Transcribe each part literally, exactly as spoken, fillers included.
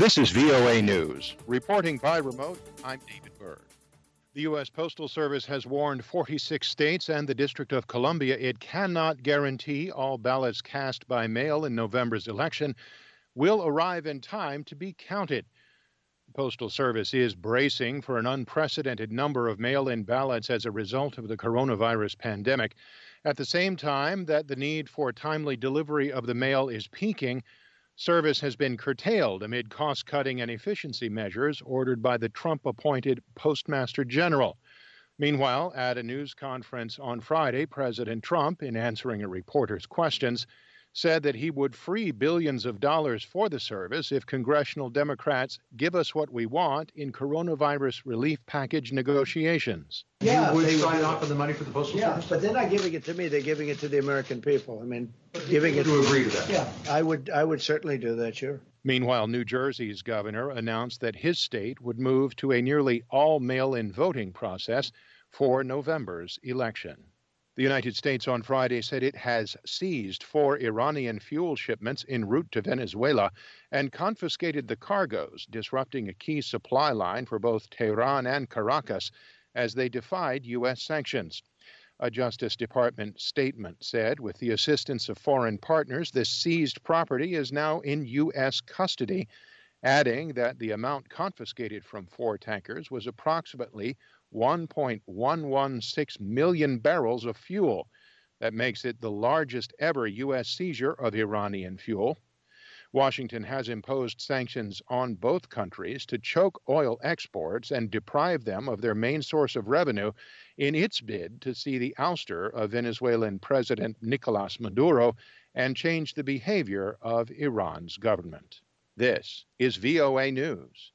This is V O A News. Reporting by remote, I'm David Byrd. The U S Postal Service has warned forty-six states and the District of Columbia it cannot guarantee all ballots cast by mail in November's election will arrive in time to be counted. The Postal Service is bracing for an unprecedented number of mail-in ballots as a result of the coronavirus pandemic. At the same time that the need for timely delivery of the mail is peaking, service has been curtailed amid cost-cutting and efficiency measures ordered by the Trump-appointed Postmaster General. Meanwhile, at a news conference on Friday, President Trump, in answering a reporter's questions, said that he would free billions of dollars for the service if congressional Democrats give us what we want in coronavirus relief package negotiations. Yeah, you would they sign would, off on the money for the Postal yeah, Service? but they're not giving it to me. They're giving it to the American people. I mean, giving it. To agree to that? Yeah, I would. I would certainly do that. Sure. Meanwhile, New Jersey's governor announced that his state would move to a nearly all mail-in voting process for November's election. The United States on Friday said it has seized four Iranian fuel shipments en route to Venezuela and confiscated the cargoes, disrupting a key supply line for both Tehran and Caracas as they defied U S sanctions. A Justice Department statement said, with the assistance of foreign partners, this seized property is now in U S custody, adding that the amount confiscated from four tankers was approximately one point one one six million barrels of fuel. That makes it the largest ever U S seizure of Iranian fuel. Washington has imposed sanctions on both countries to choke oil exports and deprive them of their main source of revenue in its bid to see the ouster of Venezuelan President Nicolas Maduro and change the behavior of Iran's government. This is V O A News.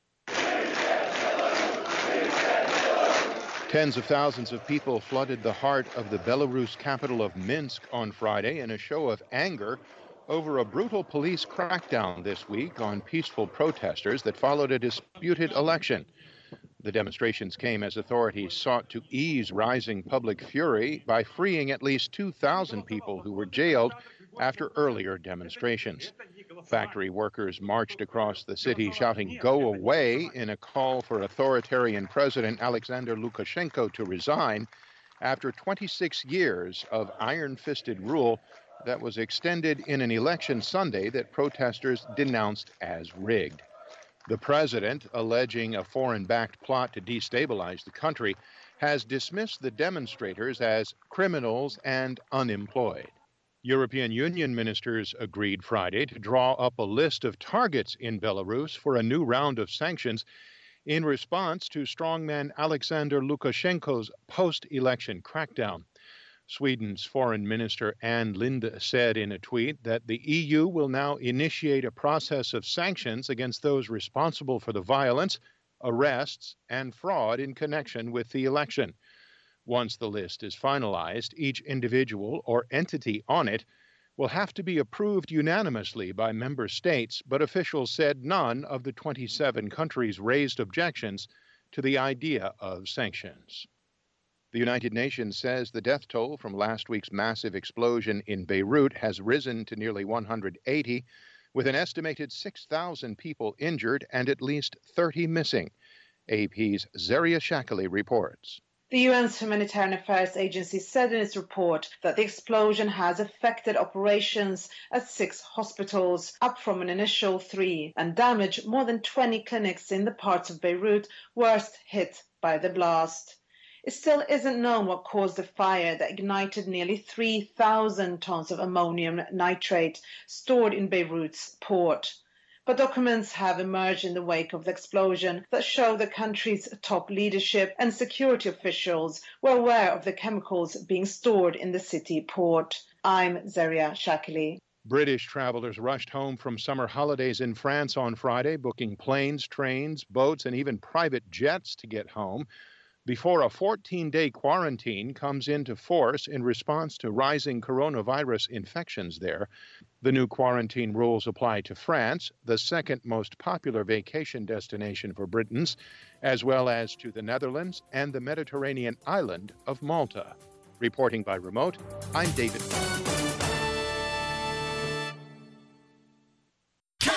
Tens of thousands of people flooded the heart of the Belarus capital of Minsk on Friday in a show of anger over a brutal police crackdown this week on peaceful protesters that followed a disputed election. The demonstrations came as authorities sought to ease rising public fury by freeing at least two thousand people who were jailed after earlier demonstrations. Factory workers marched across the city shouting, "Go away," in a call for authoritarian President Alexander Lukashenko to resign after twenty-six years of iron-fisted rule that was extended in an election Sunday that protesters denounced as rigged. The president, alleging a foreign-backed plot to destabilize the country, has dismissed the demonstrators as criminals and unemployed. European Union ministers agreed Friday to draw up a list of targets in Belarus for a new round of sanctions in response to strongman Alexander Lukashenko's post-election crackdown. Sweden's Foreign Minister Ann Linde said in a tweet that the E U will now initiate a process of sanctions against those responsible for the violence, arrests, and fraud in connection with the election. Once the list is finalized, each individual or entity on it will have to be approved unanimously by member states, but officials said none of the twenty-seven countries raised objections to the idea of sanctions. The United Nations says the death toll from last week's massive explosion in Beirut has risen to nearly one hundred eighty, with an estimated six thousand people injured and at least thirty missing. A P's Zaria Shakali reports. The U N's Humanitarian Affairs Agency said in its report that the explosion has affected operations at six hospitals, up from an initial three, and damaged more than twenty clinics in the parts of Beirut worst hit by the blast. It still isn't known what caused the fire that ignited nearly three thousand tons of ammonium nitrate stored in Beirut's port. But documents have emerged in the wake of the explosion that show the country's top leadership and security officials were aware of the chemicals being stored in the city port. I'm Zaria Shakali. British travelers rushed home from summer holidays in France on Friday, booking planes, trains, boats, and even private jets to get home before a fourteen-day quarantine comes into force in response to rising coronavirus infections there. The new quarantine rules apply to France, the second most popular vacation destination for Britons, as well as to the Netherlands and the Mediterranean island of Malta. Reporting by remote, I'm David.